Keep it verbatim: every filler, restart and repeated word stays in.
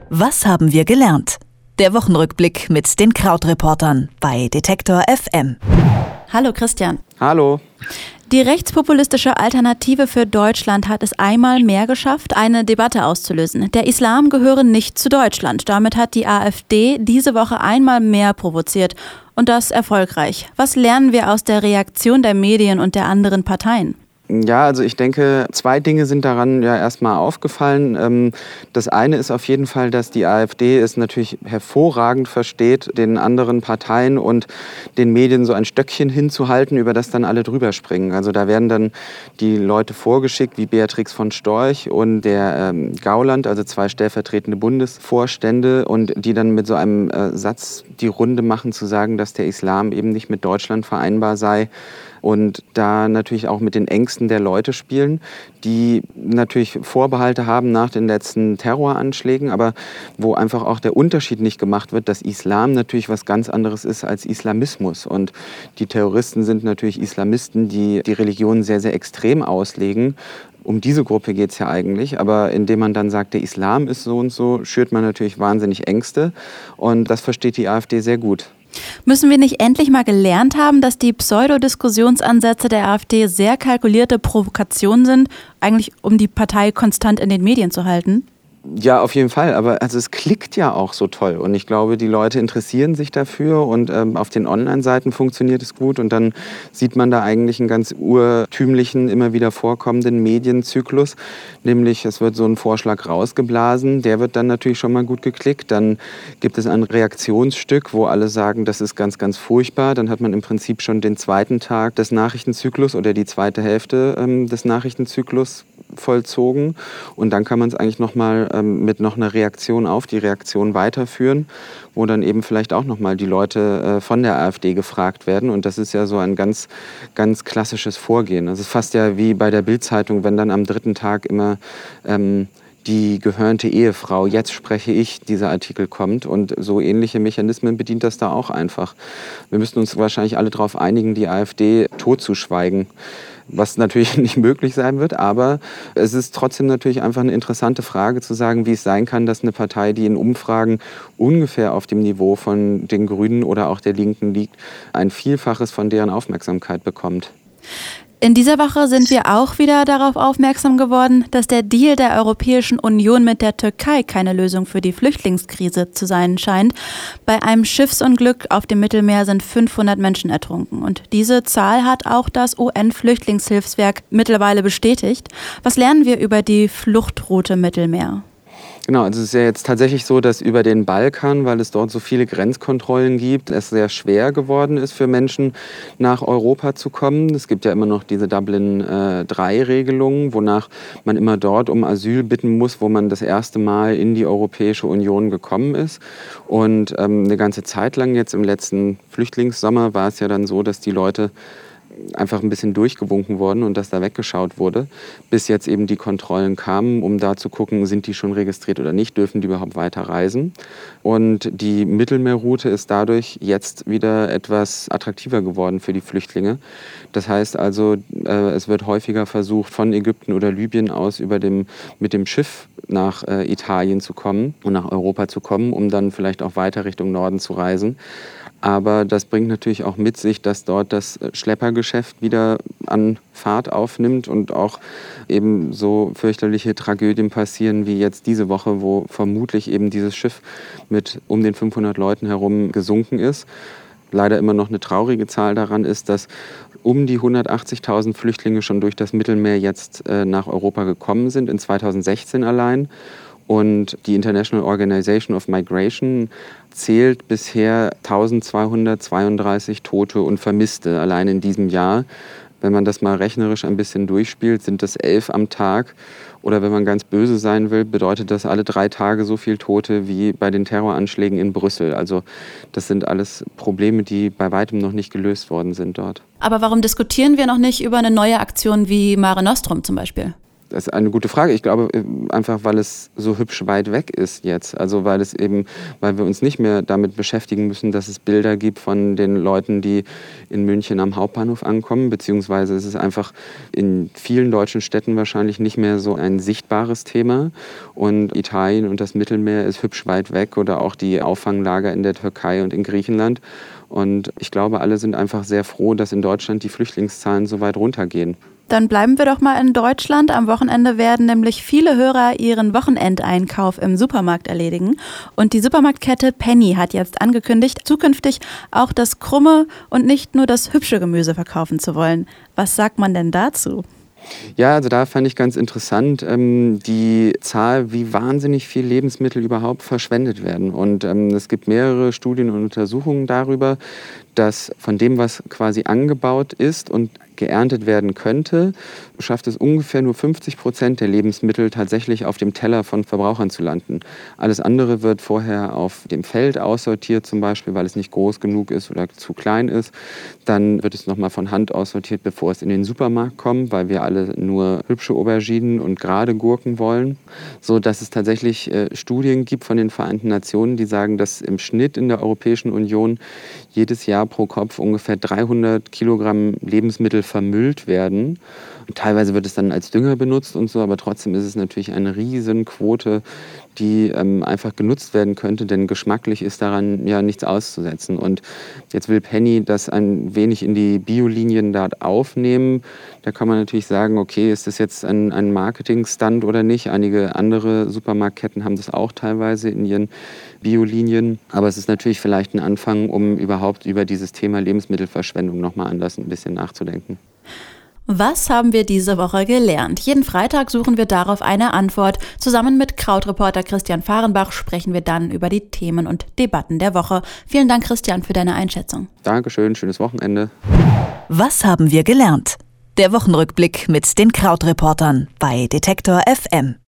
Was haben wir gelernt? Der Wochenrückblick mit den Krautreportern bei Detektor F M. Hallo Christian. Hallo. Die rechtspopulistische Alternative für Deutschland hat es einmal mehr geschafft, eine Debatte auszulösen. Der Islam gehöre nicht zu Deutschland. Damit hat die AfD diese Woche einmal mehr provoziert. Und das erfolgreich. Was lernen wir aus der Reaktion der Medien und der anderen Parteien? Ja, also ich denke, zwei Dinge sind daran ja erstmal aufgefallen. Das eine ist auf jeden Fall, dass die AfD es natürlich hervorragend versteht, den anderen Parteien und den Medien so ein Stöckchen hinzuhalten, über das dann alle drüber springen. Also da werden dann die Leute vorgeschickt, wie Beatrix von Storch und der ähm, Gauland, also zwei stellvertretende Bundesvorstände, und die dann mit so einem äh, Satz die Runde machen, zu sagen, dass der Islam eben nicht mit Deutschland vereinbar sei. Und da natürlich auch mit den Ängsten der Leute spielen, die natürlich Vorbehalte haben nach den letzten Terroranschlägen, aber wo einfach auch der Unterschied nicht gemacht wird, dass Islam natürlich was ganz anderes ist als Islamismus. Und die Terroristen sind natürlich Islamisten, die die Religion sehr, sehr extrem auslegen. Um diese Gruppe geht es ja eigentlich, aber indem man dann sagt, der Islam ist so und so, schürt man natürlich wahnsinnig Ängste, und das versteht die AfD sehr gut. Müssen wir nicht endlich mal gelernt haben, dass die Pseudo-Diskussionsansätze der AfD sehr kalkulierte Provokationen sind, eigentlich um die Partei konstant in den Medien zu halten? Ja, auf jeden Fall. Aber also es klickt ja auch so toll. Und ich glaube, die Leute interessieren sich dafür. Und ähm, auf den Online-Seiten funktioniert es gut. Und dann sieht man da eigentlich einen ganz urtümlichen, immer wieder vorkommenden Medienzyklus. Nämlich, es wird so ein Vorschlag rausgeblasen. Der wird dann natürlich schon mal gut geklickt. Dann gibt es ein Reaktionsstück, wo alle sagen, das ist ganz, ganz furchtbar. Dann hat man im Prinzip schon den zweiten Tag des Nachrichtenzyklus oder die zweite Hälfte ähm, des Nachrichtenzyklus vollzogen. Und dann kann man es eigentlich noch mal ähm, mit noch einer Reaktion auf die Reaktion weiterführen, wo dann eben vielleicht auch noch mal die Leute äh, von der AfD gefragt werden. Und das ist ja so ein ganz, ganz klassisches Vorgehen. Das ist fast ja wie bei der Bild-Zeitung, wenn dann am dritten Tag immer ähm, die gehörnte Ehefrau, jetzt spreche ich, dieser Artikel kommt. Und so ähnliche Mechanismen bedient das da auch einfach. Wir müssen uns wahrscheinlich alle darauf einigen, die AfD totzuschweigen. Was natürlich nicht möglich sein wird, aber es ist trotzdem natürlich einfach eine interessante Frage zu sagen, wie es sein kann, dass eine Partei, die in Umfragen ungefähr auf dem Niveau von den Grünen oder auch der Linken liegt, ein Vielfaches von deren Aufmerksamkeit bekommt. In dieser Woche sind wir auch wieder darauf aufmerksam geworden, dass der Deal der Europäischen Union mit der Türkei keine Lösung für die Flüchtlingskrise zu sein scheint. Bei einem Schiffsunglück auf dem Mittelmeer sind fünfhundert Menschen ertrunken. Und diese Zahl hat auch das U N-Flüchtlingshilfswerk mittlerweile bestätigt. Was lernen wir über die Fluchtroute Mittelmeer? Genau, also es ist ja jetzt tatsächlich so, dass über den Balkan, weil es dort so viele Grenzkontrollen gibt, es sehr schwer geworden ist für Menschen, nach Europa zu kommen. Es gibt ja immer noch diese Dublin drei Regelungen, wonach man immer dort um Asyl bitten muss, wo man das erste Mal in die Europäische Union gekommen ist. Und ähm, eine ganze Zeit lang, jetzt im letzten Flüchtlingssommer, war es ja dann so, dass die Leute einfach ein bisschen durchgewunken wurden und dass da weggeschaut wurde, bis jetzt eben die Kontrollen kamen, um da zu gucken, sind die schon registriert oder nicht, dürfen die überhaupt weiter reisen. Und die Mittelmeerroute ist dadurch jetzt wieder etwas attraktiver geworden für die Flüchtlinge. Das heißt also, äh, es wird häufiger versucht, von Ägypten oder Libyen aus über dem, mit dem Schiff nach äh, Italien zu kommen und nach Europa zu kommen, um dann vielleicht auch weiter Richtung Norden zu reisen. Aber das bringt natürlich auch mit sich, dass dort das Schleppergeschäft wieder an Fahrt aufnimmt und auch eben so fürchterliche Tragödien passieren wie jetzt diese Woche, wo vermutlich eben dieses Schiff mit um den fünfhundert Leuten herum gesunken ist. Leider immer noch eine traurige Zahl daran ist, dass um die hundertachtzigtausend Flüchtlinge schon durch das Mittelmeer jetzt äh, nach Europa gekommen sind, in zweitausendsechzehn allein. Und die International Organization of Migration zählt bisher eintausendzweihundertzweiunddreißig Tote und Vermisste allein in diesem Jahr. Wenn man das mal rechnerisch ein bisschen durchspielt, sind das elf am Tag. Oder wenn man ganz böse sein will, bedeutet das alle drei Tage so viel Tote wie bei den Terroranschlägen in Brüssel. Also das sind alles Probleme, die bei weitem noch nicht gelöst worden sind dort. Aber warum diskutieren wir noch nicht über eine neue Aktion wie Mare Nostrum zum Beispiel? Das ist eine gute Frage. Ich glaube einfach, weil es so hübsch weit weg ist jetzt. Also weil es eben, weil wir uns nicht mehr damit beschäftigen müssen, dass es Bilder gibt von den Leuten, die in München am Hauptbahnhof ankommen. Beziehungsweise es ist einfach in vielen deutschen Städten wahrscheinlich nicht mehr so ein sichtbares Thema. Und Italien und das Mittelmeer ist hübsch weit weg oder auch die Auffanglager in der Türkei und in Griechenland. Und ich glaube, alle sind einfach sehr froh, dass in Deutschland die Flüchtlingszahlen so weit runtergehen. Dann bleiben wir doch mal in Deutschland. Am Wochenende werden nämlich viele Hörer ihren Wochenendeinkauf im Supermarkt erledigen. Und die Supermarktkette Penny hat jetzt angekündigt, zukünftig auch das krumme und nicht nur das hübsche Gemüse verkaufen zu wollen. Was sagt man denn dazu? Ja, also da fand ich ganz interessant ähm, die Zahl, wie wahnsinnig viel Lebensmittel überhaupt verschwendet werden. Und ähm, es gibt mehrere Studien und Untersuchungen darüber, dass von dem, was quasi angebaut ist und geerntet werden könnte, schafft es ungefähr nur fünfzig Prozent der Lebensmittel tatsächlich auf dem Teller von Verbrauchern zu landen. Alles andere wird vorher auf dem Feld aussortiert, zum Beispiel, weil es nicht groß genug ist oder zu klein ist. Dann wird es nochmal von Hand aussortiert, bevor es in den Supermarkt kommt, weil wir alle nur hübsche Auberginen und gerade Gurken wollen. So dass es tatsächlich äh, Studien gibt von den Vereinten Nationen, die sagen, dass im Schnitt in der Europäischen Union jedes Jahr pro Kopf ungefähr dreihundert Kilogramm Lebensmittel vermüllt werden. Und teilweise wird es dann als Dünger benutzt und so, aber trotzdem ist es natürlich eine Riesenquote, die ähm, einfach genutzt werden könnte, denn geschmacklich ist daran ja nichts auszusetzen. Und jetzt will Penny das ein wenig in die Biolinien dort aufnehmen. Da kann man natürlich sagen, okay, ist das jetzt ein, ein Marketing-Stunt oder nicht? Einige andere Supermarktketten haben das auch teilweise in ihren Biolinien. Aber es ist natürlich vielleicht ein Anfang, um überhaupt über dieses Thema Lebensmittelverschwendung nochmal anders ein bisschen nachzudenken. Was haben wir diese Woche gelernt? Jeden Freitag suchen wir darauf eine Antwort. Zusammen mit Krautreporter Christian Fahrenbach sprechen wir dann über die Themen und Debatten der Woche. Vielen Dank, Christian, für deine Einschätzung. Dankeschön, schönes Wochenende. Was haben wir gelernt? Der Wochenrückblick mit den Krautreportern bei Detektor F M.